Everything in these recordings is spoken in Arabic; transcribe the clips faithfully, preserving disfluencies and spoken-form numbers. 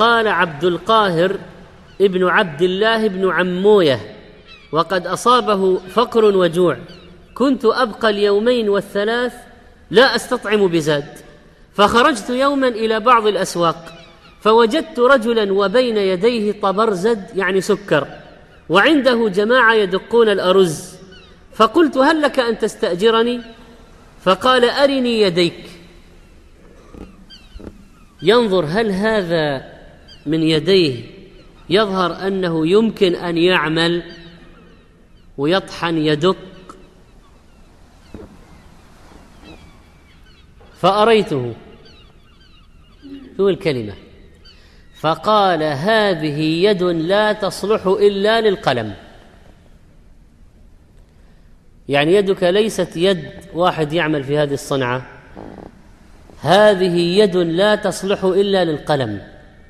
فقال عبد القاهر ابن عبد الله بن عموية وقد أصابه فقر وجوع: كنت أبقى اليومين والثلاث لا أستطعم بزاد، فخرجت يوما إلى بعض الأسواق فوجدت رجلا وبين يديه طبرزد يعني سكر، وعنده جماعة يدقون الأرز، فقلت: هل لك أن تستأجرني؟ فقال: أرني يديك. ينظر هل هذا من يديه يظهر أنه يمكن أن يعمل ويطحن يدق، فأريته شو الكلمة، فقال: هذه يد لا تصلح إلا للقلم. يعني يدك ليست يد واحد يعمل في هذه الصنعة، هذه يد لا تصلح إلا للقلم.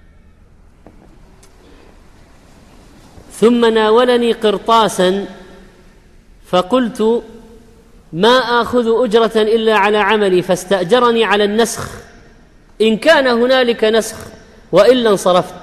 ثم ناولني قرطاسا فقلت: ما آخذ أجرة إلا على عملي، فاستأجرني على النسخ إن كان هنالك نسخ، وإلا انصرفت.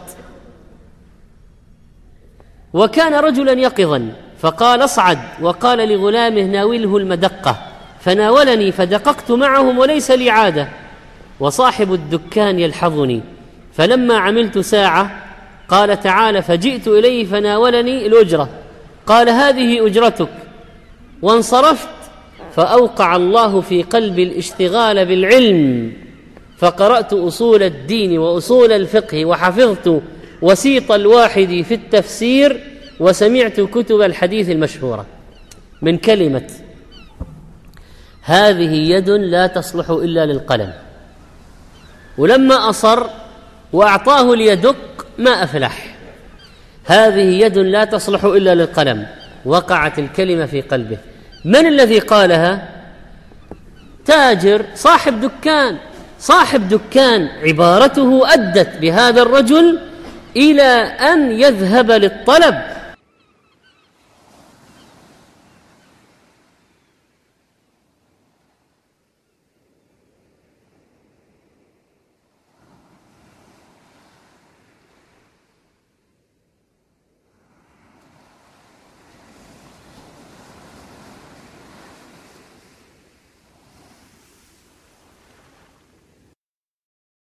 وكان رجلا يقظا فقال: اصعد، وقال لغلامه: ناوله المدقة، فناولني فدققت معهم وليس لي عادة، وصاحب الدكان يلحظني، فلما عملت ساعة قال: تعال، فجئت إليه فناولني الأجرة، قال: هذه أجرتك، وانصرفت. فأوقع الله في قلبي الاشتغال بالعلم، فقرأت أصول الدين وأصول الفقه، وحفظت وسيط الواحد في التفسير، وسمعت كتب الحديث المشهورة. من كلمة هذه يد لا تصلح إلا للقلم. ولما أصر وأعطاه ليدق ما أفلح، هذه يد لا تصلح إلا للقلم، وقعت الكلمة في قلبه. من الذي قالها؟ تاجر صاحب دكان. صاحب دكان عبارته أدت بهذا الرجل إلى أن يذهب للطلب